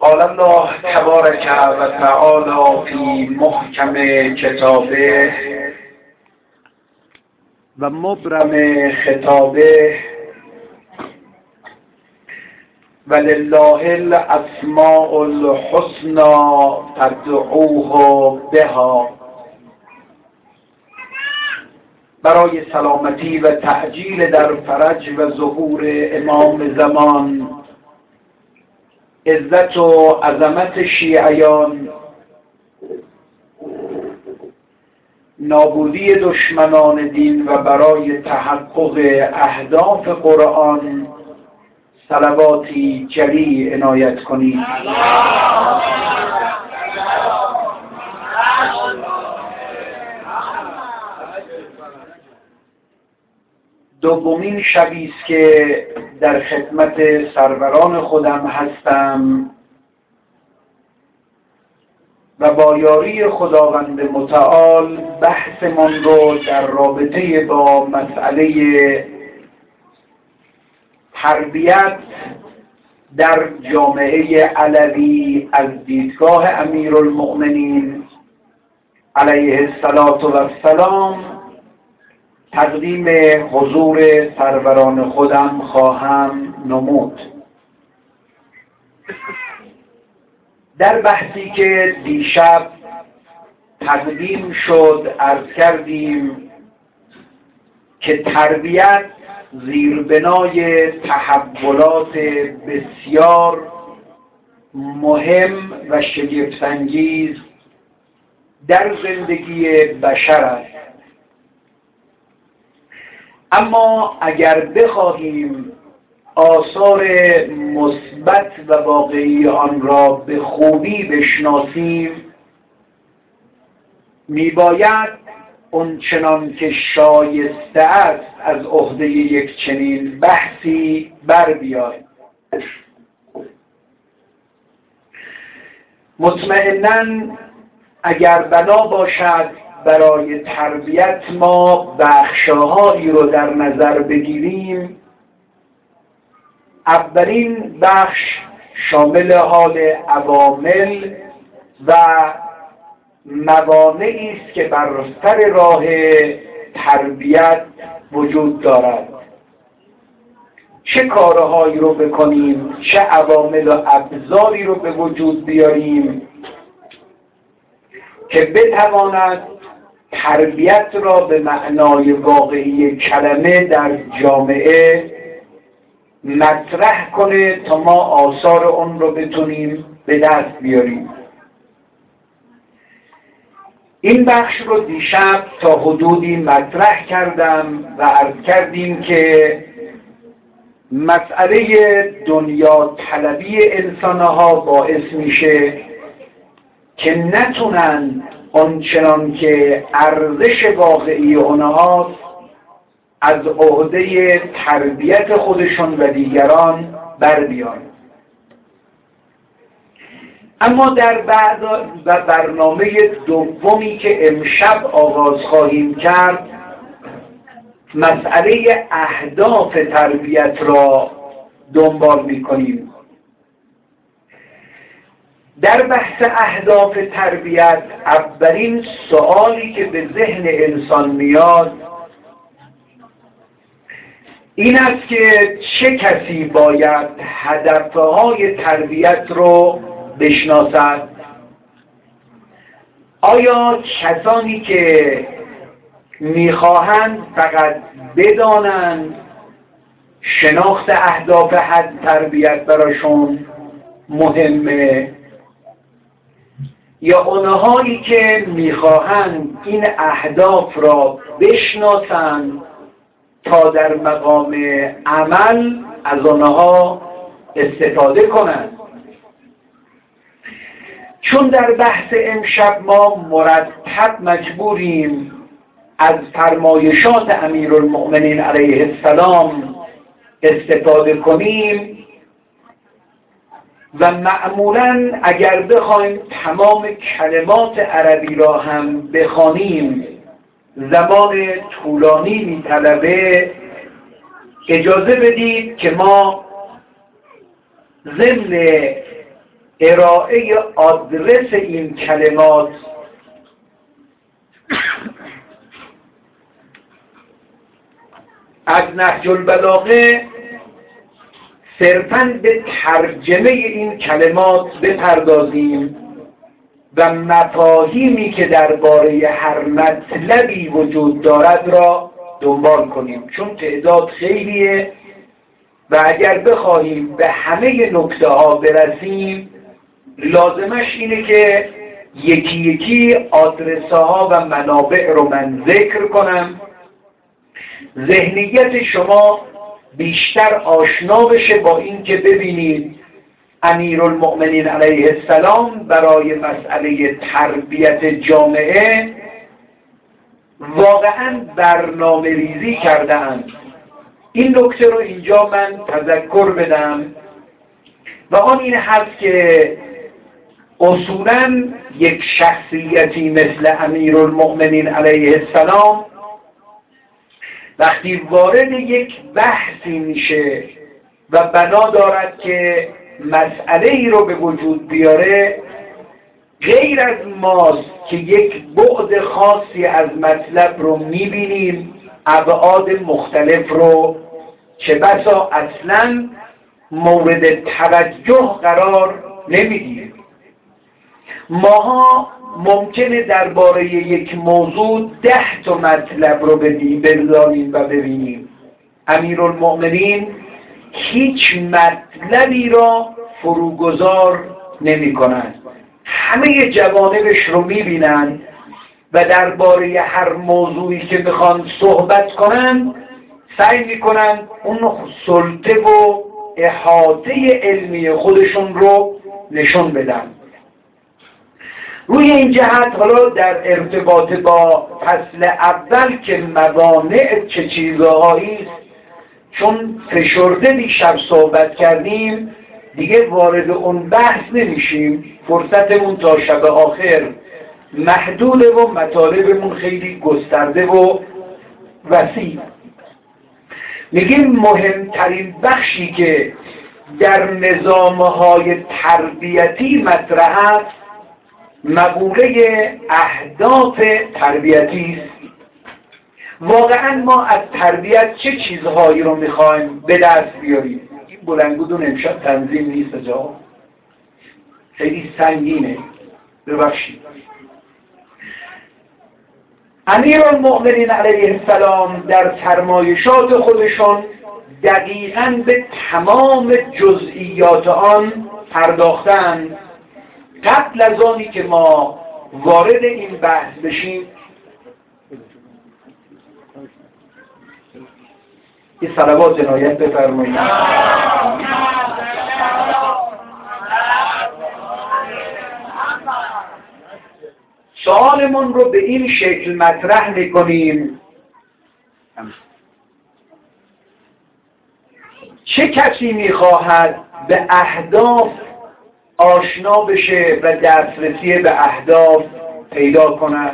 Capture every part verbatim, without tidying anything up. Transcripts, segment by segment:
قال الله تبارک و تعالی فی محکم کتابه و مبرم خطابه ولله الاسماء الحسنى فادعوه بها. برای سلامتی و تعجیل در فرج و ظهور امام زمان، عزت و عظمت شیعیان، نابودی دشمنان دین و برای تحقق اهداف قرآن صلواتی جلی عنایت کنید. دومین شبی است که در خدمت سروران خودم هستم و با یاری خداوند متعال بحثمان رو در رابطه با مسئله تربیت در جامعه علوی از دیدگاه امیرالمؤمنین علیه السلام تقدیم حضور سروران خودم خواهم نمود. در بحثی که دیشب تقدیم شد عرض کردیم که تربیت زیربنای تحولات بسیار مهم و شگفت‌انگیز در زندگی بشر است. اما اگر بخواهیم آثار مثبت و واقعی آن را به خوبی بشناسیم، میباید اون چنان که شایسته است از عهده یک چنین بحثی بر بیاییم. مطمئناً اگر بنا باشد برای تربیت ما بخش‌هایی رو در نظر بگیریم، اولین بخش شامل حال عوامل و موانعی است که بر سر راه تربیت وجود دارد. چه کارهایی رو بکنیم، چه عوامل و ابزاری رو به وجود بیاریم که بتواند تربیت را به معنای واقعی کلمه در جامعه مطرح کنه تا ما آثار اون رو بتونیم به دست بیاریم. این بخش رو دیشب تا حدودی مطرح کردم و عرض کردیم که مسئله دنیا طلبی انسانها باعث میشه که نتونن آنچنان که ارزش واقعی اونهاست از عهده تربیت خودشون و دیگران بر بیان. اما در بعد و برنامه دومی که امشب آغاز خواهیم کرد، مسئله اهداف تربیت را دنبال می‌کنیم. در بحث اهداف تربیت اولین سوالی که به ذهن انسان میاد این است که چه کسی باید هدفهای تربیت رو بشناسد؟ آیا کسانی که میخواهند فقط بدانند شناخت اهداف حد تربیت براشون مهمه، یا اونهایی که میخواهند این اهداف را بشناسند تا در مقام عمل از آنها استفاده کنند؟ چون در بحث امشب ما مرتب مجبوریم از فرمایشات امیرالمؤمنین علیه السلام استفاده کنیم و معمولاً اگر بخوایم تمام کلمات عربی را هم بخوانیم زمان طولانی می‌طلبه، اجازه بدید که ما ضمن ارائه آدرس این کلمات از نهج البلاغه صرفاً به ترجمه این کلمات بپردازیم و مفاهیمی که درباره هر مطلبی وجود دارد را دنبال کنیم، چون تعداد خیلیه و اگر بخواهیم به همه نکته ها برسیم لازمش اینه که یکی یکی آدرسه ها و منابع رو من ذکر کنم، ذهنیت شما بیشتر آشنا بشه با این که ببینید امیرالمؤمنین علیه السلام برای مسئله تربیت جامعه واقعا برنامه ریزی کردند. این نکته رو اینجا من تذکر بدم و آن این هست که اصولا یک شخصیتی مثل امیرالمؤمنین علیه السلام وقتی وارد یک بحثی میشه و بنا دارد که مسئله ای رو به وجود بیاره، غیر از ماست که یک بعد خاصی از مطلب رو میبینیم، ابعاد مختلف رو چه بسا اصلا مورد توجه قرار نمیدیم. ماها ممکنه درباره یک موضوع ده تا مطلب رو بدانیم و ببینیم. امیرالمؤمنین هیچ مطلبی را فروگذار نمی کنند، همه جوانبش رو می بینند و درباره هر موضوعی که میخوان صحبت کنند سعی می کنند اون سلطه و احاطه علمی خودشون رو نشون بدن. روی این جهت حالا در ارتباط با فصل اول که موانع چه چیزهایی است، چون فشرده دیشب صحبت کردیم دیگه وارد اون بحث نمیشیم، فرصتمون تا شب آخر محدوده و مطالبمون خیلی گسترده و وسیع. میگیم مهمترین بخشی که در نظامهای تربیتی مطرح است مقوله اهداف تربیتی است. واقعا ما از تربیت چه چیزهایی رو میخوایم به دست بیاریم؟ این بلندگودون امشب تنظیم نیست جا، خیلی سنگینه، ببخشید. امیرالمؤمنین علیه السلام در فرمایشات خودشون دقیقاً به تمام جزئیات آن پرداختند. قبل از آنی که ما وارد این بحث بشیم این صلوات عنایت بفرمایید. سوالمون رو به این شکل مطرح میکنیم: چه کسی میخواهد به اهداف آشنا بشه و دسترسی به اهداف پیدا کند؟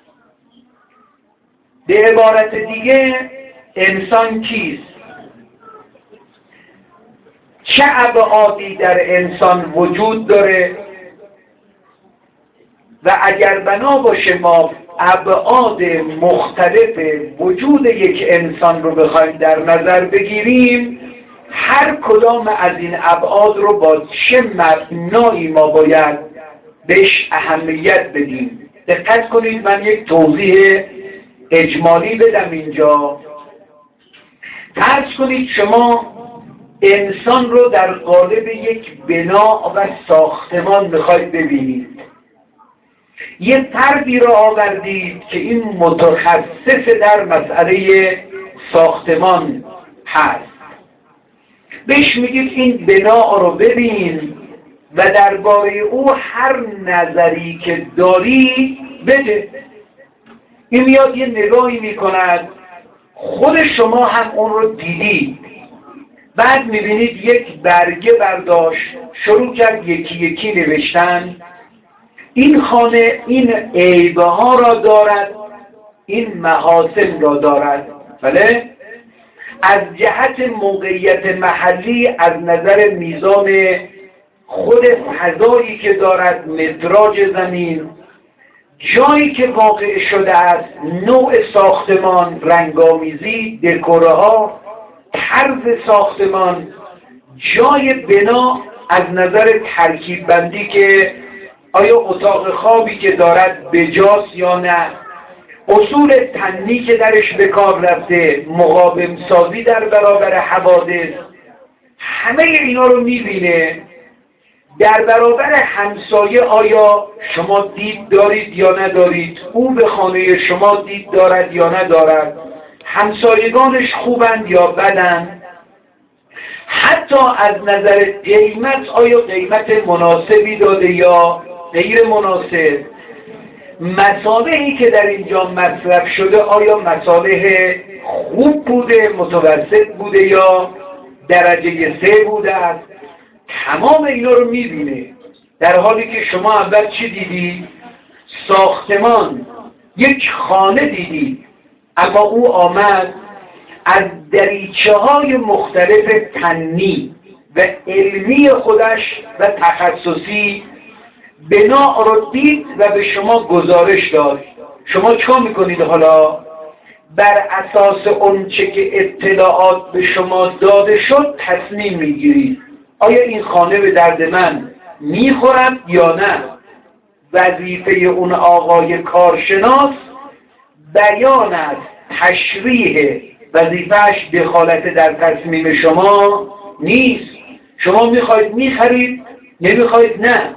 به عبارت دیگه انسان کیست؟ چه ابعادی در انسان وجود داره؟ و اگر بنا باشه ما ابعاد مختلف وجود یک انسان رو بخوایم در نظر بگیریم، هر کدام از این ابعاد رو با چه مبنایی ما باید بهش اهمیت بدیم؟ دقت کنید، من یک توضیح اجمالی بدم اینجا. فرض کنید شما انسان رو در قالب یک بنا و ساختمان میخواید ببینید. یه فردی رو آوردید که این متخصص در مسئله ساختمان هست، بهش میگید این بنا رو ببین و درباره او هر نظری که داری بده. این میاد یه نگاهی میکند، خود شما هم اون رو دیدید، بعد میبینید یک برگه برداشت شروع کرد یکی یکی نوشتن. این خانه این عیبه ها را دارد، این محاسن را دارد. بله؟ از جهت موقعیت محلی، از نظر میزان خود فضایی که دارد، مدراج زمین، جایی که واقع شده است، نوع ساختمان، رنگامیزی، دکوره ها، طرز ساختمان، جای بنا از نظر ترکیب بندی که آیا اتاق خوابی که دارد بجاست یا نه، اصول تنی که درش به کار رفته، مقاوم سازی در برابر حوادث، همه اینا رو میبینه. در برابر همسایه آیا شما دید دارید یا ندارید؟ او به خانه شما دید دارد یا ندارد؟ همسایگانش خوبند یا بدند؟ حتی از نظر قیمت آیا قیمت مناسبی داده یا غیر مناسب؟ مصالحی که در اینجا مصرف شده آیا مصالح خوب بوده، متوسط بوده یا درجه سه بوده است؟ تمام اینا رو میبینه. در حالی که شما اول چی دیدی؟ ساختمان، یک خانه دیدی، اما او آمد از دریچه های مختلف فنی و علمی خودش و تخصصی بنا رو دید و به شما گزارش داد. شما چیکار میکنید حالا؟ بر اساس اون چه که اطلاعات به شما داده شد تصمیم میگیرید آیا این خانه به درد من میخورد یا نه. وظیفه اون آقای کارشناس بیان است، تشریح، وظیفهش دخالت در تصمیم شما نیست. شما میخواید میخرید، نمیخواید نه.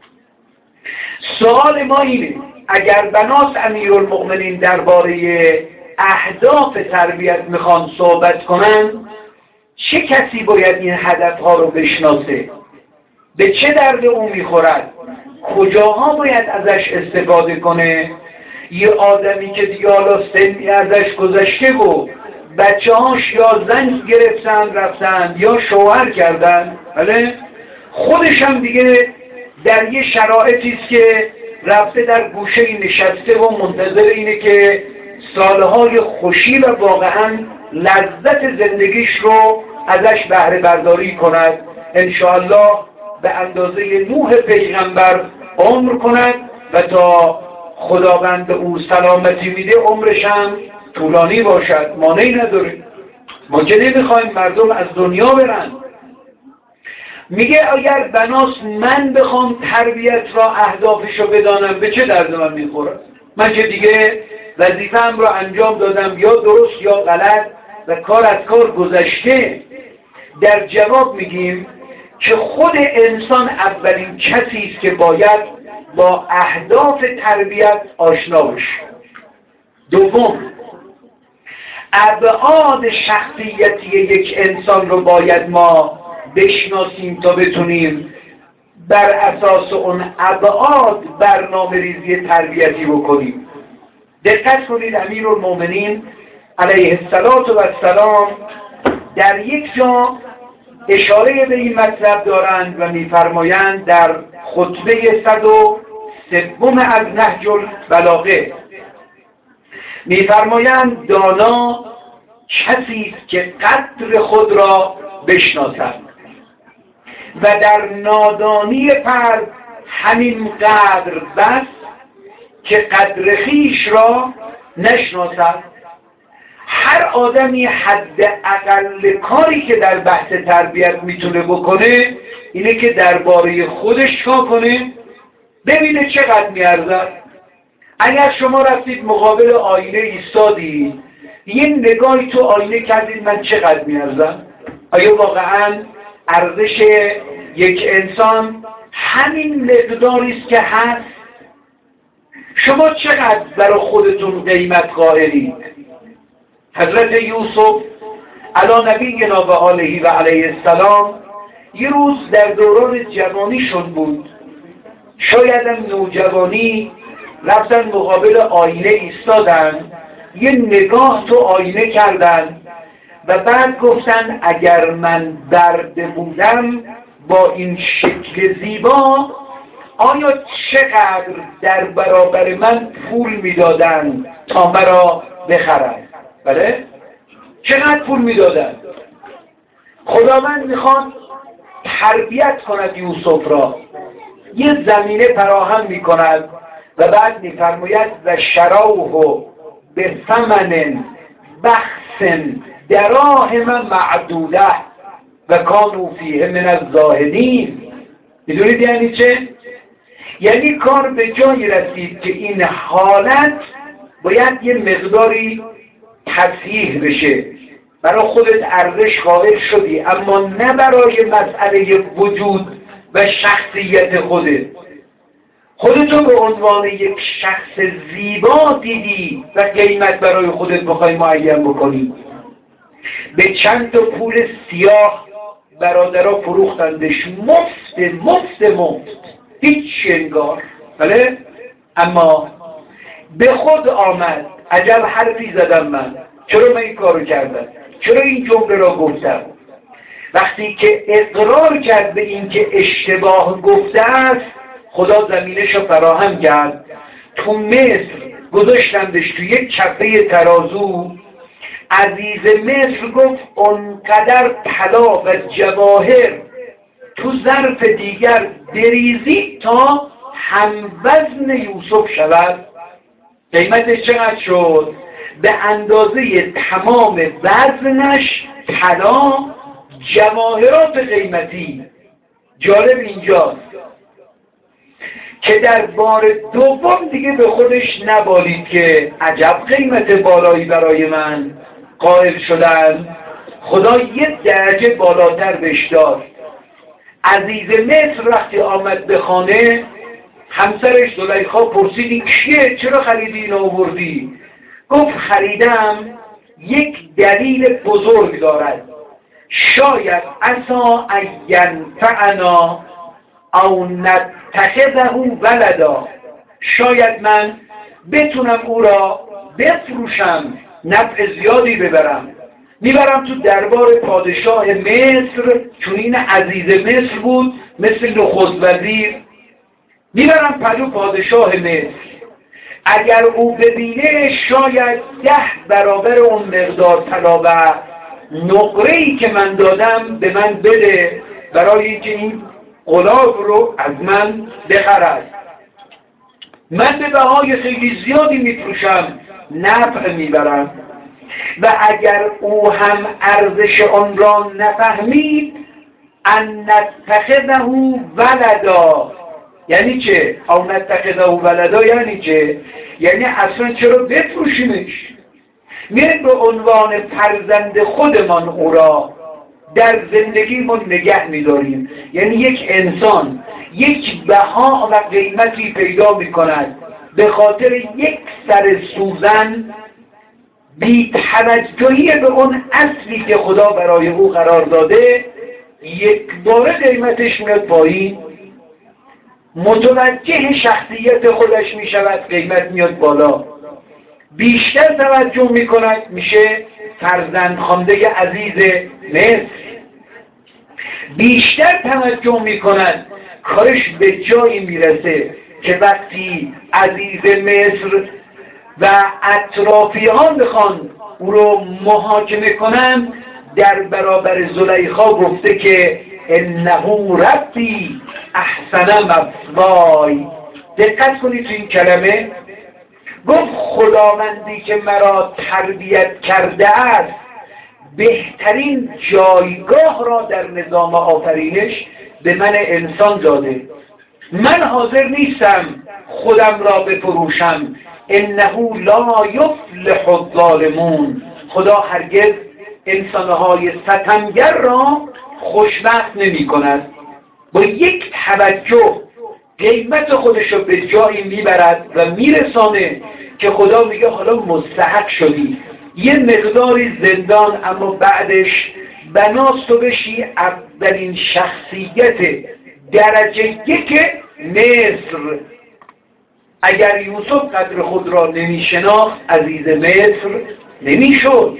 سوال ما اینه اگر بنات امیرالمؤمنین درباره اهداف تربیت میخوان صحبت کنن، چه کسی باید این هدفها رو بشناسه؟ به چه درد اون میخورد؟ کجاها باید ازش استفاده کنه؟ یه آدمی که دیگه حالا سنی ازش گذشته و بچه هاش یا زن گرفتن رفتن یا شوهر کردن، بله؟ خودش هم دیگه در یه شرایطی است که رفته در گوشه نشسته و منتظر اینه که سالهای خوشی و واقعا لذت زندگیش رو ازش بهره برداری کند، انشاءالله به اندازه نوح پیغمبر عمر کند و تا خداوند او سلامتی میده عمرش هم طولانی باشد، مانعی نداره. ما که نمیخوایم مردم از دنیا برن. میگه اگر بناس من بخوام تربیت را اهدافشو بدانم به چه درد من میخوره؟ من که دیگه وظیفه‌ام را انجام دادم، یا درست یا غلط، و کار از کار گذشته. در جواب میگیم که خود انسان اولین کسی است که باید با اهداف تربیت آشنا بشه. دوم، ابعاد شخصیتی یک انسان رو باید ما بشناسیم تا بتونیم بر اساس اون ابعاد برنامه ریزی تربیتی بکنیم. دقت کنید امیرالمؤمنین علیه السلام در یک جا اشاره به این مطلب دارند و می‌فرمایند در خطبه صد و سوم از نهج البلاغه، می‌فرمایند دانا کسی است که قدر خود را بشناسد و در نادانی فرد همین قدر بس که قدر خویش را نشناسد. هر آدمی حد اقل کاری که در بحث تربیت میتونه بکنه اینه که درباره خودش چا کنه، ببینه چقدر میارزد. اگر شما رفتید مقابل آینه ایستادید، یه نگاهی تو آینه کردید من چقدر میارزم؟ آیا واقعا ارزش یک انسان همین مقداری است که هست؟ شما چقدر برای خودتون قیمت قائلید؟ حضرت یوسف علی نبینا و آله و علیه السلام یه روز در دوران جوانیشون بود، شاید هم نوجوانی، رفتن مقابل آینه ایستادن، یه نگاه تو آینه کردن و بعد گفتن اگر من برده بودم با این شکل زیبا آیا چقدر در برابر من پول میدادن تا مرا بخرن؟ بله؟ چقدر پول میدادن؟ خداوند میخواد تربیت کند یوسف را، یه زمینه فراهم می کند و بعد می فرماید و شروه به ثمن بخس دراهم معدوده و کانوا فیه من الزاهدین. میدونید یعنی چه؟ یعنی کار به جایی رسید که این حالت باید یه مقداری تصحیح بشه. برای خودت ارزش قائل شدی، اما نه برای مسئله وجود و شخصیت خودت. خودتو به عنوان یک شخص زیبا دیدی و قیمت برای خودت بخوای معین بکنی. به چند تا پول سیاه برادرها فروختندش، مفت مفت مفت، هیچ انگار. بله؟ اما به خود آمد، عجب حرفی زدم من، چرا من این کارو کردم، چرا این جمله را گفتم. وقتی که اقرار کرد به این که اشتباه گفته است، خدا زمینش رو فراهم کرد. تو مصر گذاشتندش تو یک کفه ترازو. عزیز مصر گفت اونقدر طلا و جواهر تو ظرف دیگر بریزید تا هم وزن یوسف شود. قیمتش چقدر شد؟ به اندازه تمام وزنش طلا، جواهرات قیمتی. جالب اینجاست که در بار دوم دیگه به خودش نبالید که عجب قیمت بالایی برای من قائل شدن. خدا یک درجه بالاتر بهش داد. عزیز مصر وقتی آمد به خانه، همسرش زلیخا پرسید این کیه؟ چرا خریدی اینو آوردی؟ گفت خریدم یک دلیل بزرگ دارد، شاید عسا ان ینفعنا او نتخذه ولدا، شاید من بتونم او را بفروشم، نفع زیادی ببرم. میبرم تو دربار پادشاه مصر، چون این عزیز مصر بود، مثل نخست وزیر. میبرم پلو پادشاه مصر، اگر او ببینه شاید ده برابر اون مقدار طلا و نقره‌ای که من دادم به من بده، برای اینکه این غلام رو از من بخرد. من به بهای خیلی زیادی میفروشم، نفع میبرم. و اگر او هم ارزش آن را نفهمید، ان نتخذه ولدا، یعنی چه؟ او نتخذه ولدا یعنی چه؟ یعنی اصلا چرا بفروشیمش؟ میریم به عنوان فرزند خودمان او را در زندگیمون نگه میداریم. یعنی یک انسان یک بها و قیمتی پیدا میکند به خاطر یک سر سوزن، بی توجهی به اون اصلی که خدا برای او قرار داده، یک باره قیمتش میاد پایین. متوجه شخصیت خودش میشود، قیمت میاد بالا. بیشتر توجه میکند، میشه فرزند خوانده عزیز مصر. بیشتر توجه میکند، کارش به جایی میرسه که وقتی عزیز مصر و اطرافیان بخوان او رو محاکمه کنن، در برابر زلیخا گفته که انه ربی احسن مثوای. دقت کنید تو این کلمه، گفت خداوندی که مرا تربیت کرده است بهترین جایگاه را در نظام آفرینش به من انسان داده. من حاضر نیستم خودم را بفروشم. انه لا یفلح الظالمون. خدا هرگز انسانهای ستمگر را خوشبخت نمی کند. با یک توجه قیمت خودش رو به جایی میبرد و میرسانه که خدا میگه حالا مستحق شدی یه مقداری زندان، اما بعدش بناست تو بشی اولین شخصیت درجه یک مصر. اگر یوسف قدر خود را نمیشناخت، عزیز مصر نمیشد.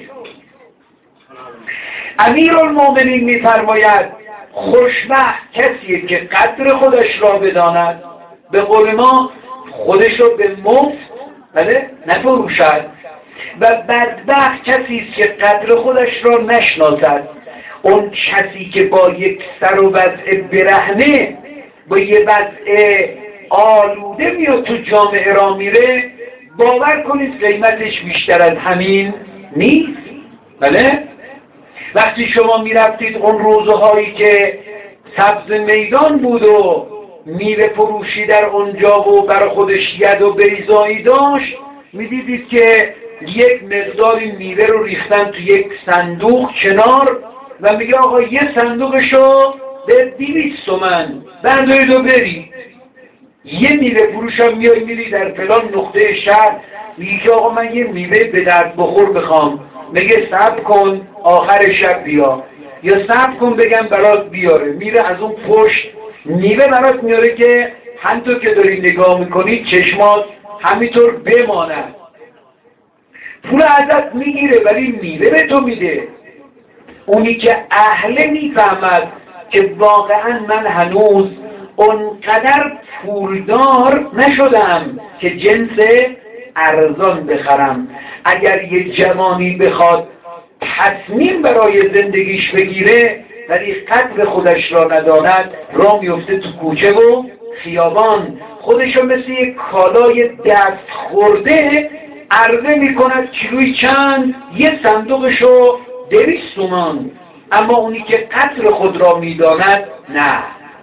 امیرالمومنین میفرماید خوشبخت کسیه که قدر خودش را بداند، به قول ما خودش را به مفت بله نفروشد، و بدبخت کسی است که قدر خودش را نشناسد. اون کسی که با یک سر و وضع برهنه با یه وضع آلوده میاد تو جامعه را میره، باور کنید قیمتش بیشتر از همین نیست. بله؟ وقتی شما میرفتید اون روزهایی که سبز میدان بود و میوه فروشی در اونجا و برای خودش ید و بیضایی داشت، میدیدید که یک مقداری میوه رو ریختن تو یک صندوق کنار و میگه آقا یه صندوقشو به دویست تومن بردارید و برید. یه میوه فروش هم میای میری در فلان نقطه شهر، میگه که آقا من یه میوه به درد بخور بخوام، میگه صبر کن آخر شب بیا، یا صبر کن بگم برات بیاره. میره از اون پشت میوه برات میاره که همطور که داری نگاه میکنی چشمات همینطور بمانه. پول ازت میگیره ولی میوه به تو میده. اونی که اهله میفهمد که واقعا من هنوز اونقدر پولدار نشدم که جنس ارزان بخرم. اگر یه جوانی بخواد تصمیم برای زندگیش بگیره ولی قدر خودش را نداند، راه میفته تو کوچه و خیابان، خودشو مثل یک کالای دست خورده عرضه میکند کیلوی چند، یه صندوقشو دویست تومان. اما اونی که قدر خود را میداند نه،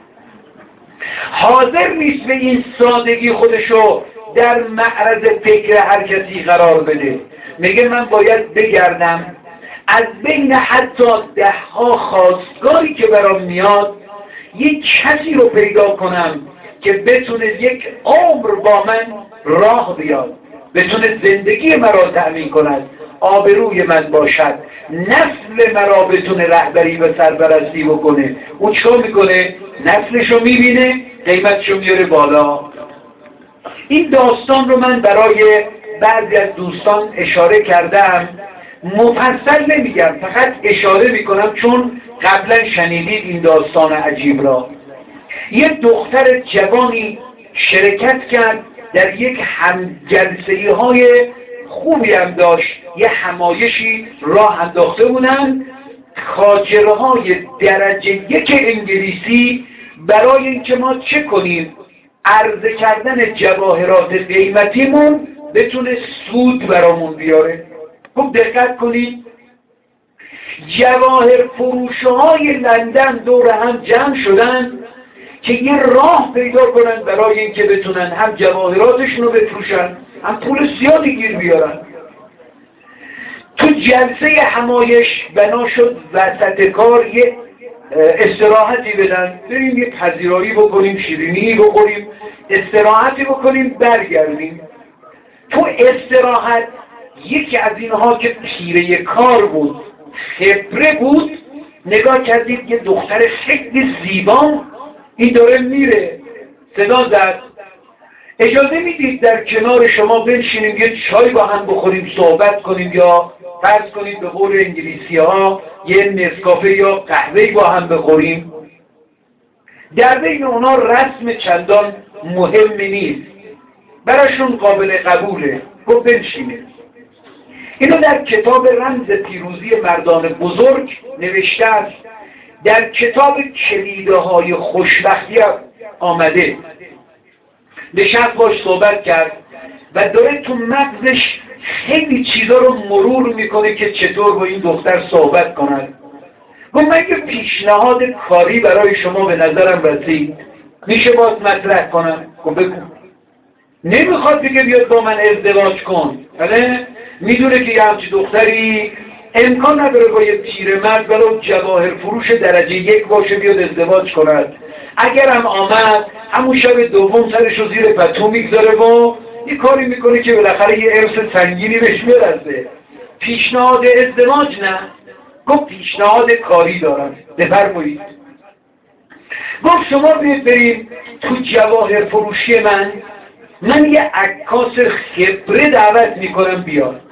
حاضر نیست به این سادگی خودشو در معرض فکر هر کسی قرار بده. میگه من باید بگردم از بین حتی ده ها خواستگاری که برام میاد یک کسی رو پیدا کنم که بتونه یک عمر با من راه بیاد، بتونه زندگی مرا تأمین کند، آبروی من باشد، نسل مرا بتونه رهبری و سرپرستی بکنه. اون چیکار میکنه؟ نسلشو میبینه، قیمتشو میاره بالا. این داستان رو من برای بعضی از دوستان اشاره کردم، مفصل نمیگم، فقط اشاره میکنم چون قبلا شنیدید این داستان عجیب را. یه دختر جوانی شرکت کرد در یک همجلسه‌ای های خوبی هم داشت، یه همایشی راه انداخته بودن تاجرهای درجه یک انگلیسی برای اینکه ما چه کنیم عرضه کردن جواهرات قیمتیمون بتونه سود برامون بیاره. خب دقت کنید، جواهر فروشهای لندن دور هم جمع شدن که یه راه پیدا کنن برای اینکه بتونن هم جواهراتشون رو بفروشن هم پول زیادی گیر بیارن. تو جلسه همایش بنا شد وسط کار یه استراحتی بدن، بریم یه پذیرایی بکنیم، شیرینی بخوریم، استراحتی بکنیم، برگردیم. تو استراحت یکی از اینها که پیره کار بود، خبره بود، نگاه کردید یه دختر خیلی زیبا این داره میره، صدا زد اجازه میدید در کنار شما بنشینیم یه چای با هم بخوریم، صحبت کنیم، یا فرض کنید به قول انگلیسی ها یه نسکافه یا قهوه با هم بخوریم. در بین اونا رسم چندان مهمی نیست، براشون قابل قبوله، گفت بنشینیم. اینو در کتاب رمز پیروزی مردان بزرگ نوشته است، در کتاب کلیده های خوشبختی آمده. نشست باش صحبت کرد و داره تو مغزش خیلی چیزا رو مرور میکنه که چطور با این دختر صحبت کند. گفت من یه پیشنهاد کاری برای شما به نظرم رسید، میشه باید مطرح کنم؟ گفت بگو. نمیخواد بگه بیاد با من ازدواج کن، بله؟ میدونه که یه همچی دختری امکان نداره با یه پیرمرد ولو جواهر فروش درجه یک باشه بیاد ازدواج کند. اگرم آمد همون شب دوم سرش رو زیر پتو میگذاره و یه کاری میکنه که بالاخره یه ارث سنگینی بهش برسه. پیشنهاد ازدواج نه. گفت پیشنهاد کاری دارم، بفرمایید. گفت شما بیاید بریم تو جواهر فروشی من، من یه عکاس خبره دعوت میکنم بیاد،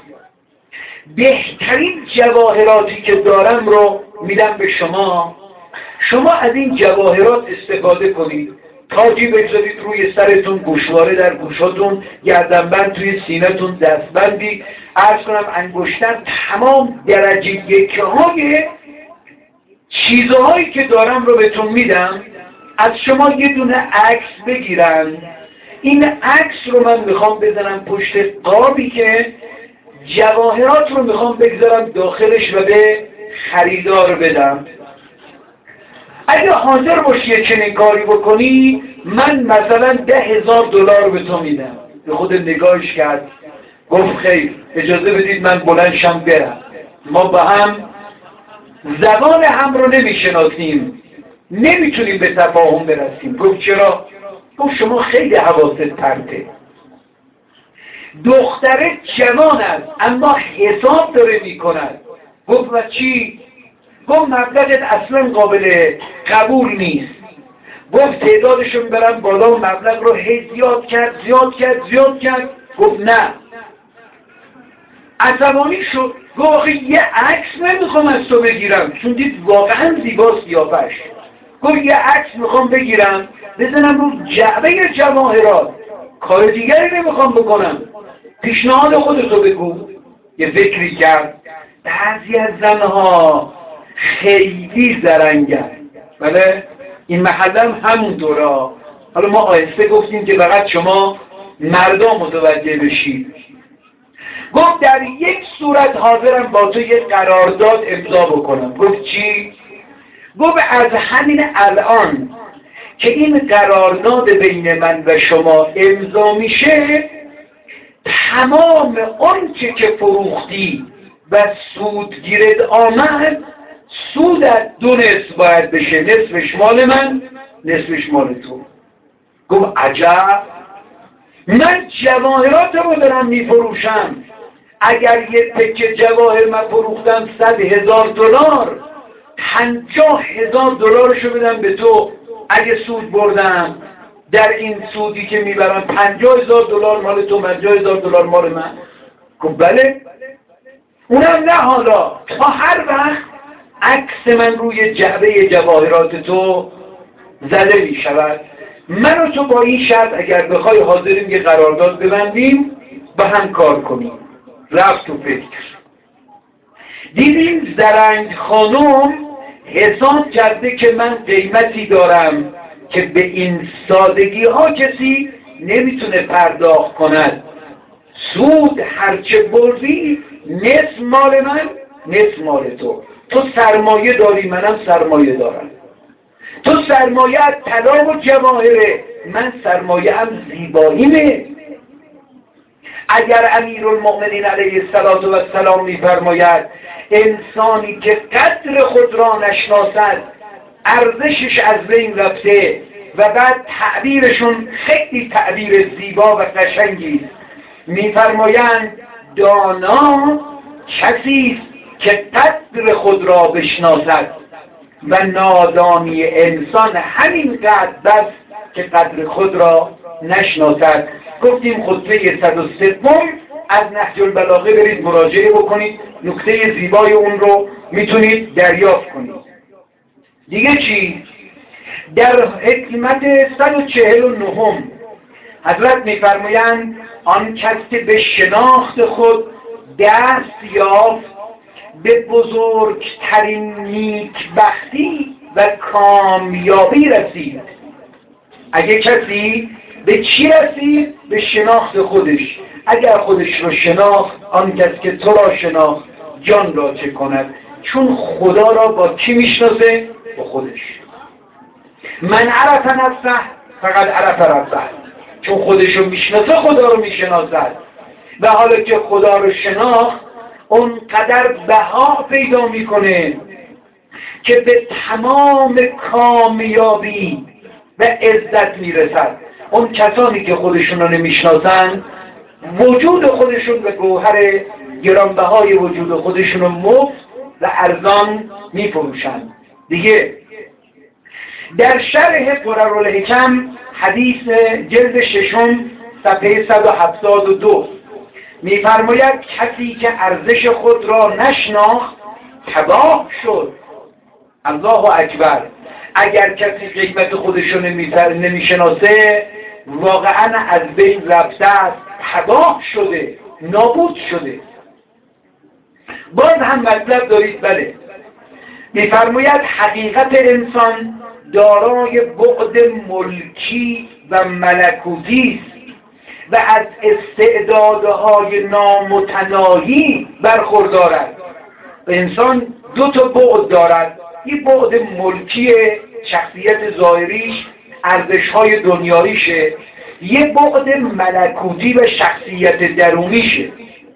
بهترین جواهراتی که دارم رو میدم به شما، شما از این جواهرات استفاده کنید، تاجی بگذارید روی سرتون، گوشواره در گوشاتون، گردنبند توی سینه‌تون، دستبندی، عرض کنم انگشتر، تمام درجه یک‌های چیزهایی که دارم رو بهتون میدم، از شما یه دونه عکس بگیرن. این عکس رو من میخوام بزنم پشت قابی که جواهرات رو میخوام بگذارم داخلش و به خریدار بدم. اگه حاضر باشی چنین کاری بکنی، من مثلا ده هزار دلار به تو میدم. به خود نگاهش کرد، گفت خیر، اجازه بدید من بلند شم برم، ما با هم زبان هم رو نمیشناسیم، نمیتونیم به تفاهم برسیم. گفت چرا؟ گفت شما خیلی حواست پرته. دختره جوان است اما حساب داره میکند. گفت و چی؟ گفت مبلغت اصلا قابل قبول نیست. گفت تعدادشون برم بالا و مبلغ رو هی زیاد کرد زیاد کرد زیاد کرد. گفت نه. عصبانی شد. گفت آخه یه عکس نمیخوام از تو بگیرم، چون دید واقعا زیباست قیافش. گفت یه عکس میخوام بگیرم بزنم رو جعبه جواهرات، کار دیگری نمیخوام بکنم، پیشنهاد خودتو بگو. یه فکری کرد. بعضی از زنها خیلی زرنگن، بله این محله هم همون دورا. حالا ما آهسته گفتیم که فقط شما مردم متوجه بشید. گفت در یک صورت حاضرم با تو یک قرارداد امضا بکنم. گفت چی؟ گفت از همین الان که این قرارداد بین من و شما امضا میشه، تمام اون چه که فروختی و سود گیرد آمد، سودت دو نصف باید بشه، نصفش مال من، نصفش مال تو. گفت عجب، من جواهرات رو دارم میفروشم، اگر یه تکه جواهر من فروختم صد هزار دلار، پنجاه هزار دلارشو بدم به تو. اگه سود بردم، در این سودی که میبرم پنجاه هزار دلار مال تو، پنجاه هزار دلار مال من. گفت بله. اونم نه حالا، تا هر وقت عکس من روی جعبه جواهرات تو زده می شود. من و تو با این شرط اگر بخوای حاضریم یه قرارداد ببندیم با هم کار کنیم. رفت تو فکر. دیدیم زرنگ خانم حساب کرده که من قیمتی دارم که به این سادگی ها کسی نمیتونه پرداخت کند. سود هرچه بردی نصف مال من، نصف مال تو. تو سرمایه داری، منم سرمایه دارم. تو سرمایه از طلا و جواهره، من سرمایه هم زیباییمه. اگر امیرالمؤمنین علیه السلام میفرماید انسانی که قدر خود را نشناسد ارزشش از بین رفته، و بعد تعبیرشون خیلی تعبیر زیبا و قشنگی است. میفرمایند دانا کسی است که قدر خود را بشناسد و نادانی انسان همین قدر است که قدر خود را نشناسد. گفتیم خطبه صد و سه از نهج البلاغه برید مراجعه بکنید، نکته زیبای اون رو میتونید دریافت کنید. دیگه چی؟ در حکمت صد و چهل و نه حضرت میفرمایند آن کس که به شناخت خود دست یافت به بزرگترین نیکبختی و کامیابی رسید. اگه کسی به چی رسید؟ به شناخت خودش. اگر خودش رو شناخت، آن کس که تو را شناخت جان را چه کند؟ چون خدا را با کی میشناسه؟ با خودش. من عرف نفسه فقط عرف ربه. چون خودش رو میشناسه خدا رو میشناسد، و حالا که خدا رو شناخت اون قدر بها پیدا میکنه که به تمام کامیابی و عزت میرسد. اون کسانی که خودشون رو نمیشناسن وجود خودشون به گوهر گرانبهای وجود خودشون رو مفت و ارزان میفروشن. دیگه در شرح قررالحکم حدیث جلد ششم صفحه صد و هفتاد و دو میفرماید کسی که ارزش خود را نشناخت تباه شد. الله اکبر. اگر کسی قیمت خودش رو نمیشناسه واقعا از بین رفته است، تباه شده، نابود شده. باز هم مطلب دارید؟ بله. می‌فرماید حقیقت انسان دارای بعد ملکی و ملکوتی است و از استعدادهای نامتناهی برخوردار است. انسان دو تا بعد دارد، یک بعد ملکی شخصیت ظاهریش، ارزش‌های دنیاییشه، یک بعد ملکوتی و شخصیت درونیشه.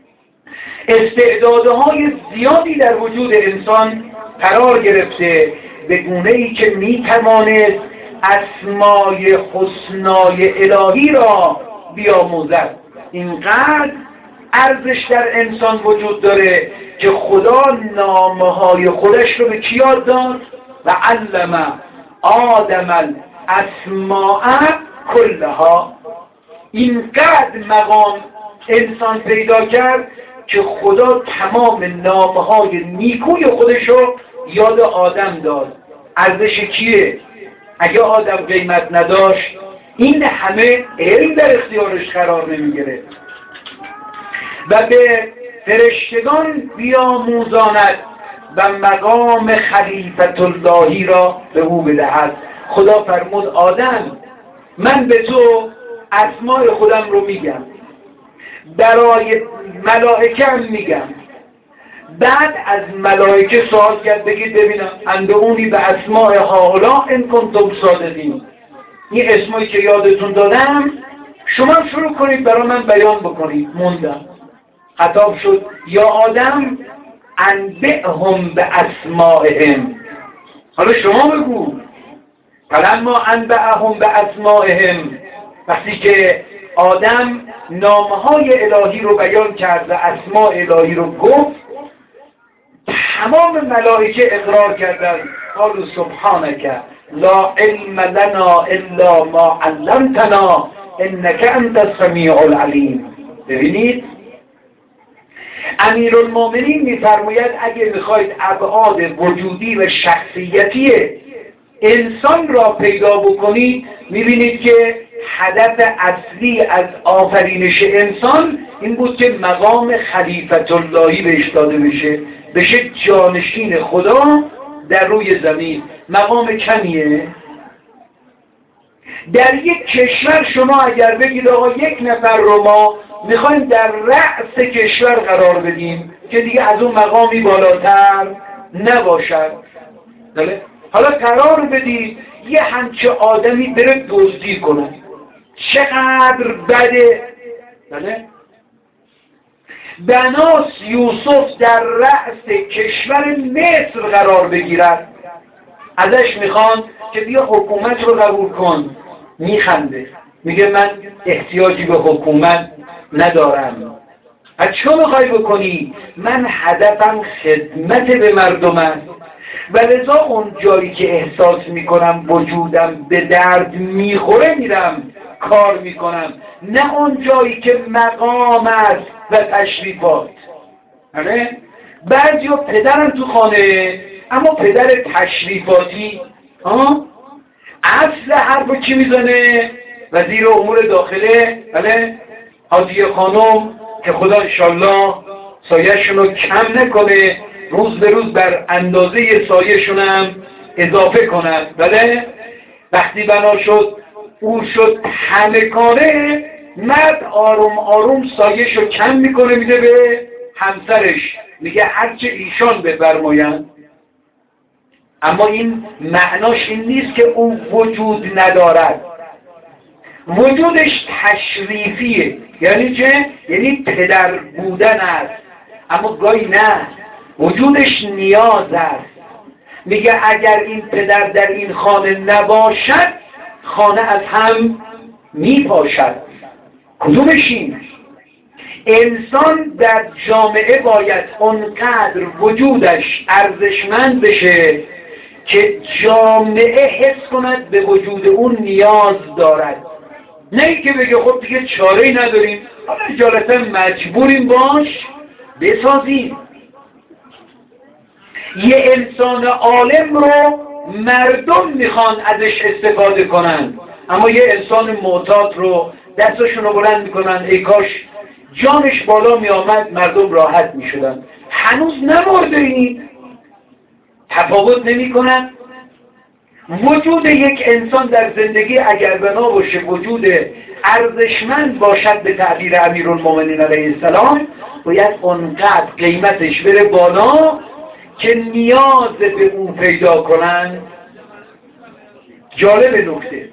استعدادهای زیادی در وجود انسان قرار گرفته به گونه‌ای که می‌توانست اسمای حسنای الهی را بیاموزد. اینقدر ارزش در انسان وجود داره که خدا نامهای خودش رو به کی یاد داد؟ و علم آدم الاسماء کلها. اینقدر مقام انسان پیدا کرد که خدا تمام نامهای نیکوی خودش رو یاد آدم داد. ارزش کیه؟ اگه آدم قیمت نداشت این همه علم در اختیارش قرار نمیگرفت. و به فرشتگان بیاموزاند و مقام خلیفت اللهی را به او بدهد. خدا فرمود آدم من به تو اسمای خودم رو میگم، برای ملائکه هم میگم. بعد از ملائکه سوال کرد بگید ببینم اندعونی به اسماء هؤلاء ان کنتم صادقین، این اسمایی که یادتون دادم شما شروع کنید برای من بیان بکنید. موندم. خطاب شد یا آدم انبئهم به اسمائهم، حالا شما بگو. فلما انبئهم به اسمائهم، وقتی که آدم نامهای الهی رو بیان کرد و اسماء الهی رو گفت، تمام ملائکه اقرار کردند قالوا سبحانك لا علم لنا الا ما علمتنا انك انت السمیع العلیم. ببینید امیرالمومنین می‌فرماید اگه می‌خواید ابعاد وجودی و شخصیتی انسان را پیدا بکنید، می‌بینید که هدف اصلی از آفرینش انسان این بود که مقام خلیفت اللهی بهش داده بشه، بشه جانشین خدا در روی زمین. مقام کمیه؟ در یک کشور شما اگر بگید آقا یک نفر رو ما میخوایم در رأس کشور قرار بدیم که دیگه از اون مقامی بالاتر نباشد، بله؟ حالا قرار بدید یه همچه آدمی بره دزدی کنه، چقدر بده، بله؟ بناس یوسف در رأس کشور مصر قرار بگیرد، ازش میخوان که بیا حکومت رو قبول کن، میخنده، میگه من احتیاجی به حکومت ندارم. از چه میخوای بکنی؟ من هدفم خدمت به مردم است و لذا اون جایی که احساس میکنم وجودم به درد میخوره میرم کار میکنم، نه اون جایی که مقام است و تشریفات. آره؟ بعضی ها پدرم تو خانه اما پدر تشریفاتی. ها؟ اصل حرف چی میزنه؟ وزیر امور داخله، بله؟ حاجی خانم که خدا انشالله سایه‌شون رو کم نکنه، روز به روز بر اندازه سایه‌شون هم اضافه کند، بله؟ وقتی بنا شد او شد همه کاره، مرد آروم آروم سایه‌شو کم میکنه میده به همسرش، میگه هرچه ایشان بفرمایند. اما این معناش این نیست که اون وجود ندارد، وجودش تشریفیه. یعنی چه؟ یعنی پدر بودن است، اما گاهی نه، وجودش نیاز است. میگه اگر این پدر در این خانه نباشد خانه از هم میپاشد. کدومشین؟ انسان در جامعه باید اونقدر وجودش ارزشمند بشه که جامعه حس کند به وجود اون نیاز دارد، نه ای که بگه خب دیگه چاره‌ای نداریم، حالا اجالتا مجبوریم باش بسازیم. یه انسان عالم رو مردم میخوان ازش استفاده کنن، اما یه انسان معتاد رو دستشون رو بلند میکنن، ای کاش جانش بالا میآمد مردم راحت میشدن. هنوز نمرده این، تفاوت نمی کنن. وجود یک انسان در زندگی اگر بنا باشه وجود ارزشمند باشد به تعبیر امیرالمومنین علیه السلام، باید اونقدر قیمتش بره بالا که نیاز به اون پیدا کنن. جالب نکته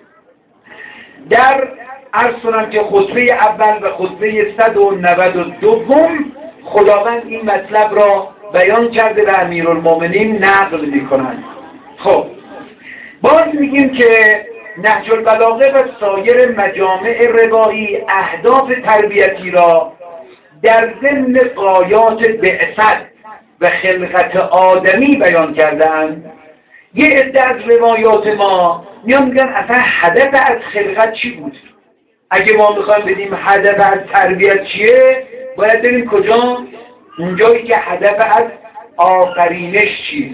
در عرض کنم که خطبه اول و خطبه صد و نود و دوم خداوند این مطلب را بیان کرده و امیرالمومنین نقل میکنند. خب باز میگیم که نهج البلاغه و سایر مجامع روایی اهداف تربیتی را در ضمن غایات بعثت و خلقت آدمی بیان کرده‌اند. یه عده از روایات ما میان میگن اصلا هدف از خلقت چی بود؟ اگه ما میخوایم بدیم هدف از تربیت چیه، باید بریم کجا؟ اونجایی که هدف از آفرینش چیست.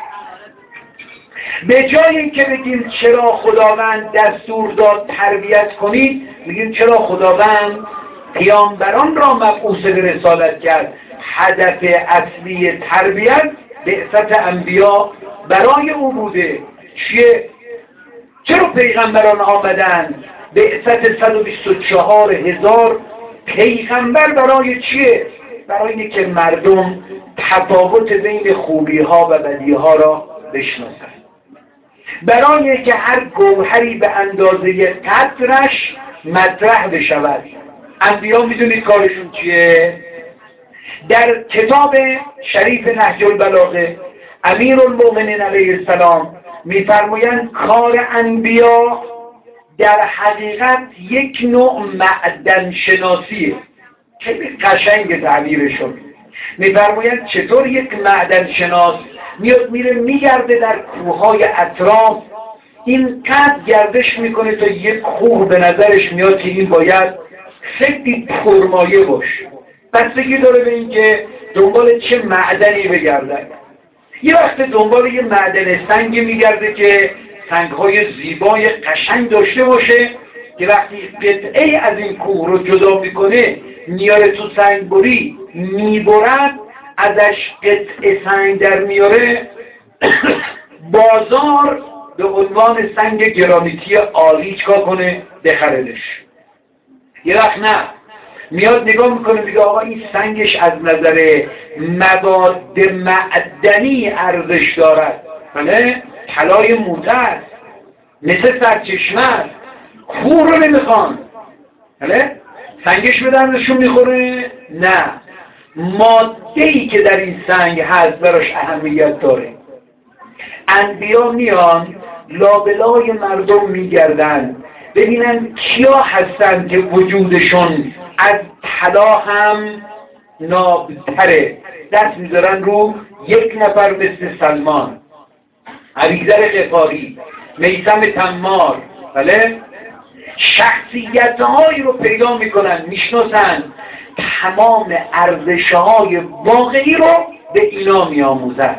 به جای اینکه بگیم چرا خداوند دستور داد تربیت کنید، میگیم چرا خداوند پیامبران را مبعوث به رسالت کرد. هدف اصلی تربیت بعثت انبیا برای او بوده. چیه؟ چرا پیغمبران آمدن؟ بعثت صد و بیست و چهار هزار پیغمبر برای چیه؟ برای اینکه مردم تفاوت بین خوبی ها و بدی ها را بشناسند، برای اینکه هر گوهری به اندازه قدرش مطرح بشود. انبیا میدونید کارشون چیه؟ در کتاب شریف نهج البلاغه امیرالمومنین علیه السلام میفرمایند کار انبیا در حقیقت یک نوع معدن شناسیه. خیلی قشنگ تعبیرشون. میفرمایند چطور یک معدن شناس میاد میره میگرده در کوههای اطراف، اینقدر گردش میکنه تا یک کوه به نظرش میاد که این باید خیلی پرمایه باشه. بستگی داره به این که دنبال چه معدنی بگرده. یه وقت دنبال یه معدن سنگی میگرده که سنگهای زیبای قشنگ داشته باشه که وقتی قطعه از این کوه رو جدا میکنه میاره تو سنگ بری میبرد، ازش قطعه سنگ در میاره بازار به عنوان سنگ گرانیتی عالی چکا کنه بخردش. یه وقت نه، میاد نگاه میکنه میگه آقا این سنگش از نظر مواد معدنی ارزش دارد، بله طلای موته است، مثل سرچشمه است، کوه رو نمیخوان، بله سنگش به دردشون میخوره؟ نه، ماده‌ای که در این سنگ هست براش اهمیت داره. انبیا میان لابلای مردم میگردن ببینن کیا هستن که وجودشون از طلا هم نابتره. دست میذارن رو یک نفر مثل سلمان، ابوذر غفاری، میثم تمار، بله شخصیت‌هایی رو پیدا میکنن، میشناسن، تمام ارزش‌های واقعی رو به اینا میآموزن.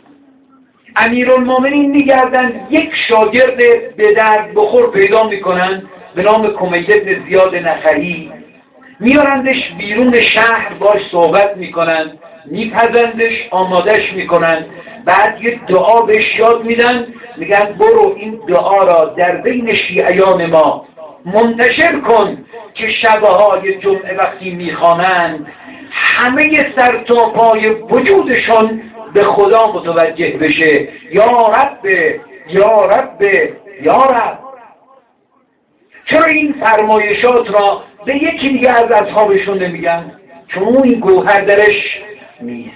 امیرالمومنین میگردن یک شاگرد به درد بخور پیدا میکنن به نام کمید بن زیاد نخعی، میارندش بیرون شهر، باش صحبت میکنن، میپزندش، آمادش میکنن، بعد یک دعا بهش یاد میدن، میگن برو این دعا را در بین شیعیان ما منتشر کن که شبهای جمعه وقتی میخوانند همه سر تا پای وجودشون به خدا متوجه بشه. یا رب یا رب یا رب. چرا این فرمایشات را به یکی دیگه از اصحابشون نمیگن؟ چون این گوهر درش نیست.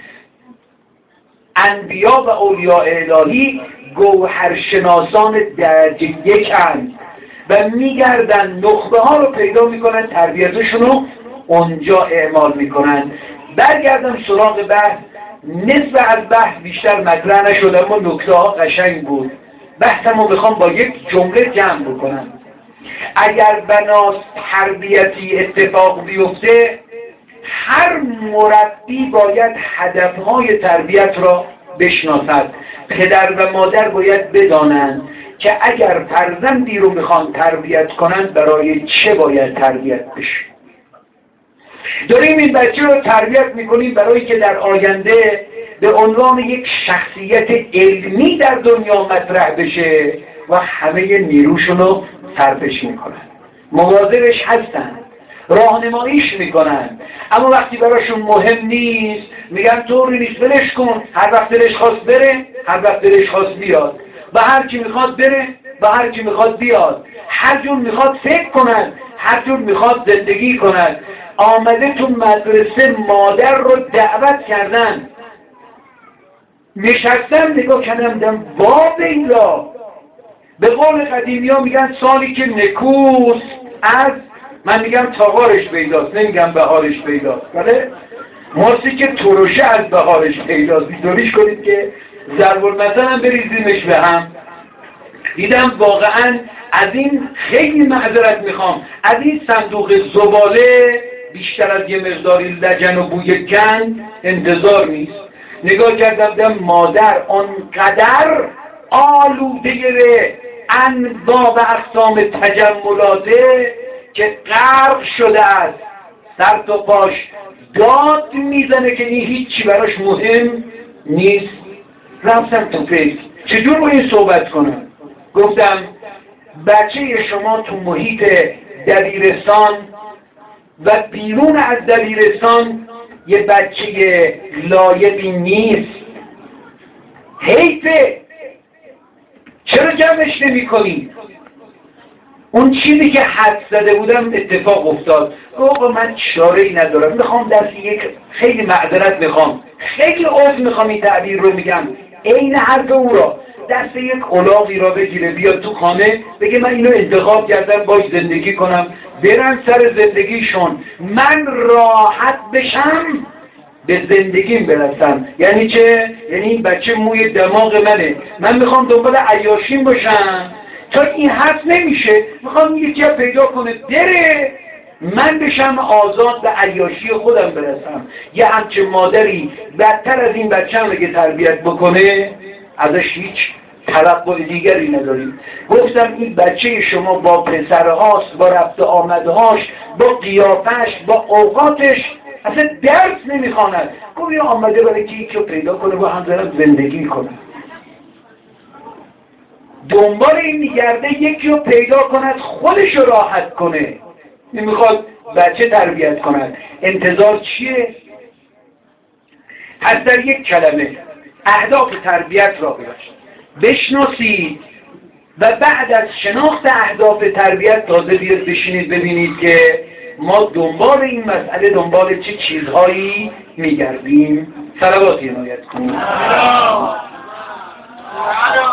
انبیا و اولیاء الهی گوهرشناسان درجه یکند و میگردن نخبه ها رو پیدا میکنن، تربیتشون رو اونجا اعمال میکنن. برگردم سراغ بحث. نصف از بحث بیشتر مطرح نشد اما نکته ها قشنگ بود. بحثمو میخوام با یک جمله جمع بکنم. اگر بناس تربیتی اتفاق بیفته، هر مربی باید هدفهای تربیت را بشناسد. پدر و مادر باید بدانند که اگر فرزندی رو میخوان تربیت کنند برای چه باید تربیت بشه. داریم این بچه رو تربیت میکنیم برای که در آینده به عنوان یک شخصیت علمی در دنیا مطرح بشه و همه نیروشون رو صرفش میکنن، مواظبش هستن، راهنماییش میکنن، اما وقتی براشون مهم نیست میگن طوری نیست، ولش کن، هر وقت دلش خواست بره، هر وقت دلش خواست بیاد، و هر کی میخواد بره و هر کی میخواد بیاد، هر جور میخواد فکر کنن، هر جور میخواد زندگی کنن. آمده تو مدرسه مادر رو دعوت کردن، نشستم نگاه کردم دم باب ایلا. به قول قدیمی ها میگن سالی که نکوست از، من میگم تاغارش پیداست، نمیگم بهارش پیداست، بله ماسی که ترشه از بهارش پیداست. بیداریش کنید که ضرب المثل هم بریزیمش به هم. دیدم واقعا از این خیلی معذرت میخوام، از این صندوق زباله بیشتر از یه مقداری لجن و بوی گند انتظار نیست. نگاه کردم دیدم مادر آنقدر آلوده انواع و اقسام تجملاته که غرق شده است، سر تا پاش داد میزنه که این هیچی براش مهم نیست. رفتم تو فکر چجور با این صحبت کنم؟ گفتم بچه شما تو محیط دبیرستان و بیرون از دبیرستان یه بچه لایقی نیست، حیفه، چرا جمعش نمی کنی؟ اون چیزی که حد زده بودم اتفاق افتاد. آقا من چاره‌ای ندارم، میخوام دست یک خیلی معذرت میخوام، خیلی عذر میخوام این تعبیر رو میگم، عین حرف او را، دست یک الاغی را بگیره بیاد تو خانه بگه من اینو انتخاب کردم باش زندگی کنم، برن سر زندگیشون، من راحت بشم به زندگیم برسم. یعنی چه؟ یعنی این بچه موی دماغ منه، من میخوام دنبال عیاشیم باشم، تا این حرف نمیشه میخوام یکی پیدا کنه بره، من بشم آزاد به عیاشی خودم برسم. یه همچه مادری بدتر از این بچه هم اگه تربیت بکنه ازش هیچ توقع دیگری نداریم. گفتم این بچه شما با پسرهاست، با رفت آمدهاش، با قیافش، با اوقاتش اصلا درس نمیخواند. گفت یا آمده برای که یکی رو پیدا کنه با هم دارم زندگی کنه، دنبال این میگرده یکی رو پیدا کند خودش رو راحت کنه، نمیخواد بچه تربیت کند. انتظار چیه؟ پس در یک کلمه اهداف تربیت را بشناسید و بعد از شناخت اهداف تربیت تازه بیاد بشینید ببینید که ما دنبال این مسئله دنبال چه چیزهایی میگردیم. صلواتی عنایت کنید.